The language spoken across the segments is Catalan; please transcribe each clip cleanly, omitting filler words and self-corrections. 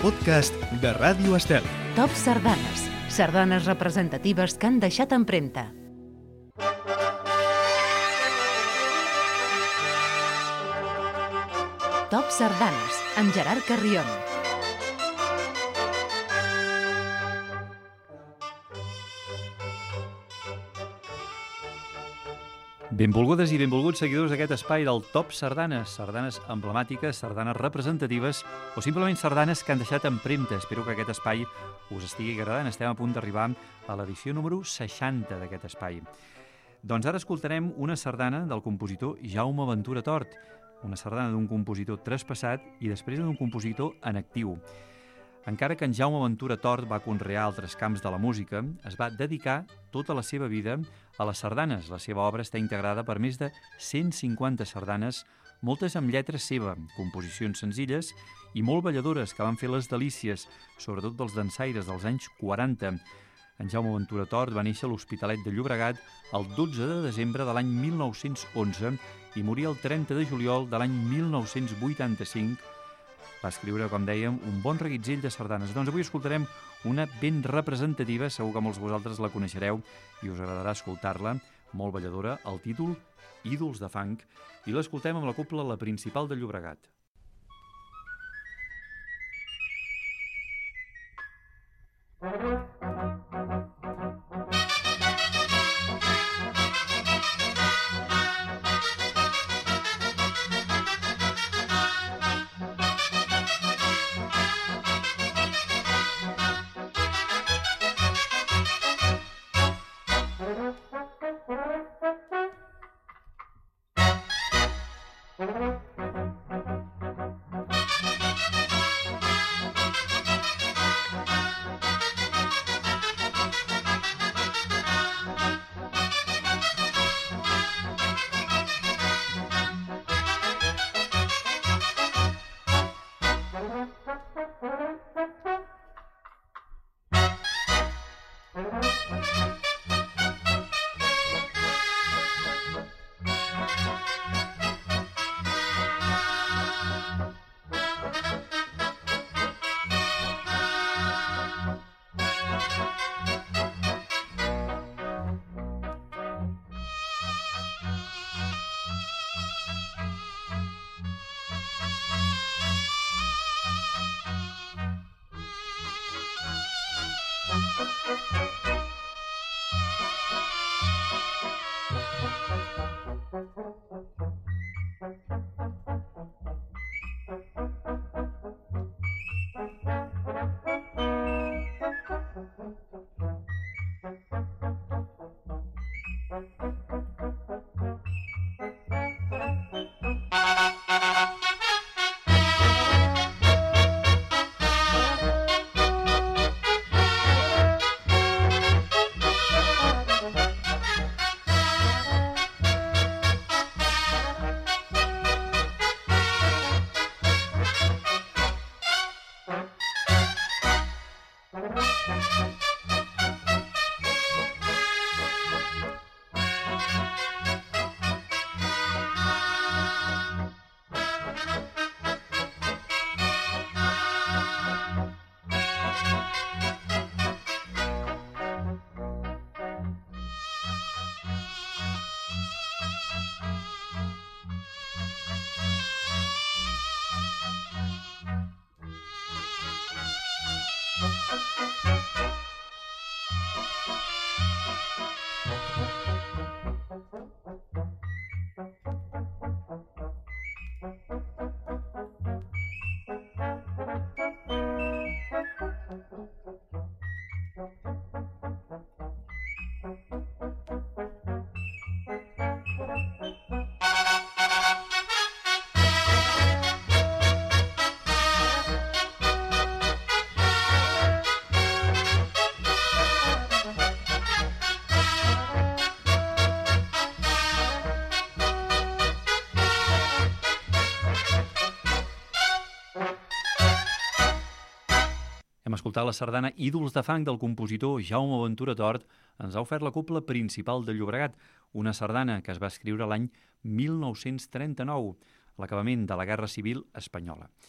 podcast de Ràdio Estel. Top Sardanes. Sardanes representatives que han deixat empremta. Top Sardanes, amb Gerard Carrion. Benvolgudes i benvolguts seguidors d'aquest espai del Top Sardanes, sardanes emblemàtiques, sardanes representatives o simplement sardanes que han deixat empremta. Espero que aquest espai us estigui agradant. Estem a punt d'arribar a l'edició número 60 d'aquest espai. Doncs ara escoltarem una sardana del compositor Jaume Ventura Tort, una sardana d'un compositor traspassat i després d'un compositor en actiu. Encara que en Jaume Ventura Tort va conrear altres camps de la música, es va dedicar tota la seva vida a les sardanes. La seva obra està integrada per més de 150 sardanes, moltes amb lletres seva, composicions senzilles i molt balladores que van fer les delícies, sobretot dels dansaires dels anys 40. En Jaume Ventura Tort va néixer a l'Hospitalet de Llobregat el 12 de desembre de l'any 1911 i morí el 30 de juliol de l'any 1985. Va escriure, com dèiem, un bon reguitzell de sardanes. Doncs avui escoltarem una ben representativa, segur que molts de vosaltres la coneixereu i us agradarà escoltar-la, molt balladora, el títol Ídols de fang, i l'escoltem amb la cobla La Principal de Llobregat. Hem escoltat la sardana Ídols de fang del compositor Jaume Ventura Tort. Ens ha ofert la cobla Principal de Llobregat, una sardana que es va escriure l'any 1939, a l'acabament de la Guerra Civil Espanyola.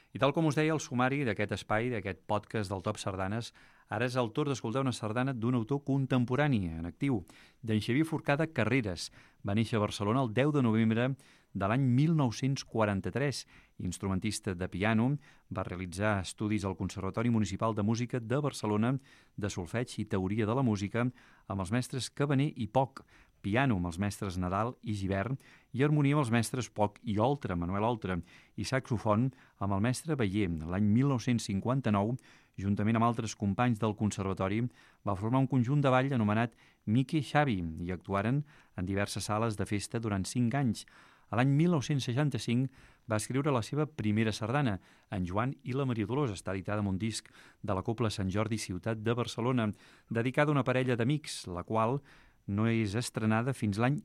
I tal com us deia el sumari d'aquest espai, d'aquest podcast del Top Sardanes, ara és el torn d'escoltar una sardana d'un autor contemporani, en actiu, d'en Xavier Forcada Carreras. Va néixer a Barcelona el 10 de novembre de l'any 1943. Instrumentista de piano, va realitzar estudis al Conservatori Municipal de Música de Barcelona de solfeig i teoria de la música amb els mestres Cabaner i Poch, piano amb els mestres Nadal i Gibert i harmonia amb els mestres Poch i Oltra, Manuel Oltra, i saxofon amb el mestre Bayer. L'any 1959, juntament amb altres companys del Conservatori, va formar un conjunt de ball anomenat Miqui Xavi i actuaren en diverses sales de festa durant 5 anys. A l'any 1965 va escriure la seva primera sardana, En Joan i la Maria Dolors. Està editada amb un disc de la Cobla Sant Jordi Ciutat de Barcelona, dedicada a una parella d'amics, la qual no és estrenada fins l'any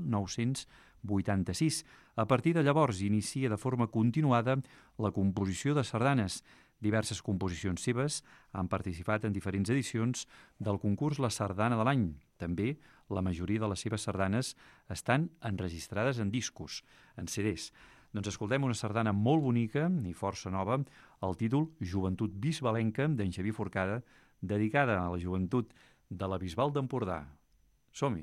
1986. A partir de llavors inicia de forma continuada la composició de sardanes. Diverses composicions seves han participat en diferents edicions del concurs La Sardana de l'Any. També la majoria de les seves sardanes estan enregistrades en discos, en CDs. Doncs escoltem una sardana molt bonica i força nova, el títol Joventut Bisbalenca, d'en Xavier Forcada, dedicada a la joventut de la Bisbal d'Empordà. Som-hi!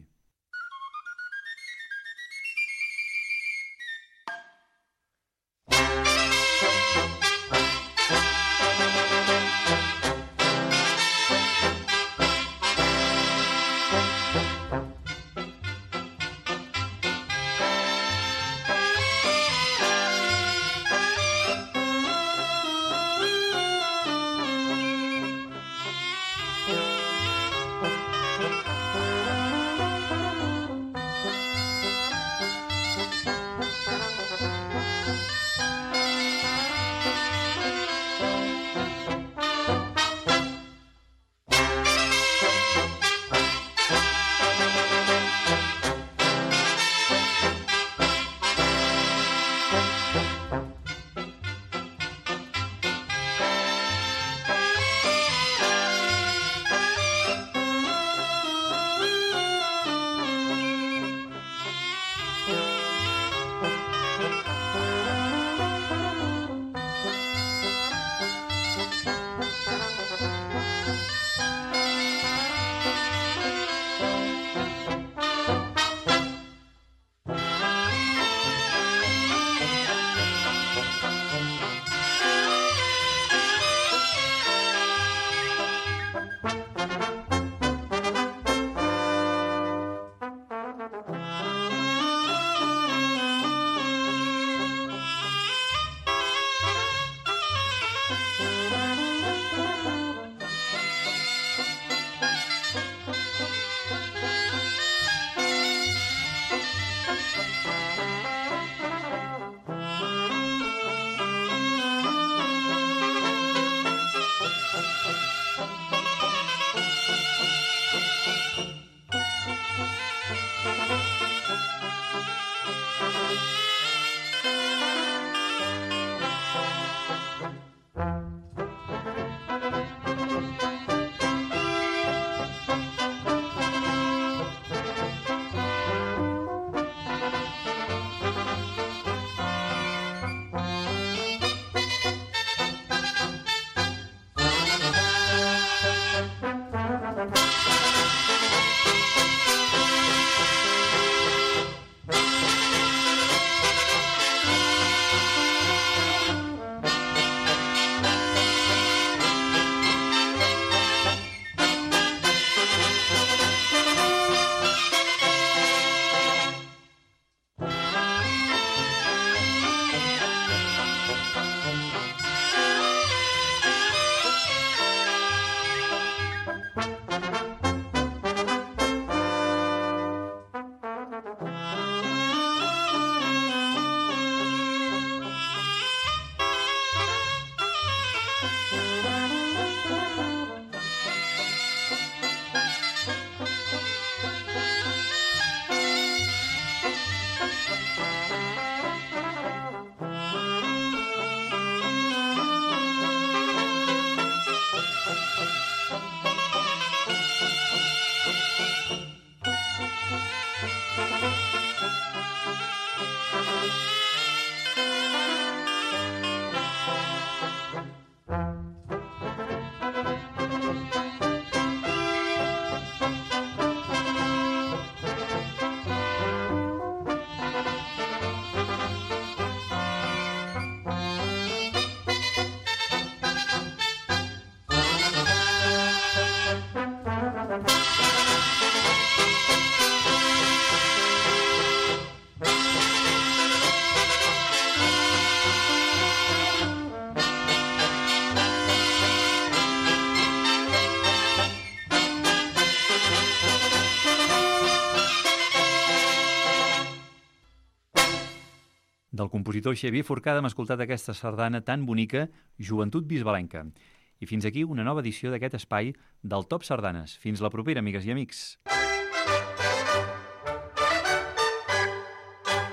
Del compositor Xavier Forcada hem escoltat aquesta sardana tan bonica, Joventut Bisbalenca. I fins aquí una nova edició d'aquest espai del Top Sardanes. Fins la propera, amigues i amics.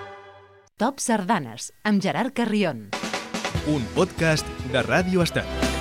Top Sardanes, amb Gerard Carrion. Un podcast de Ràdio Estel.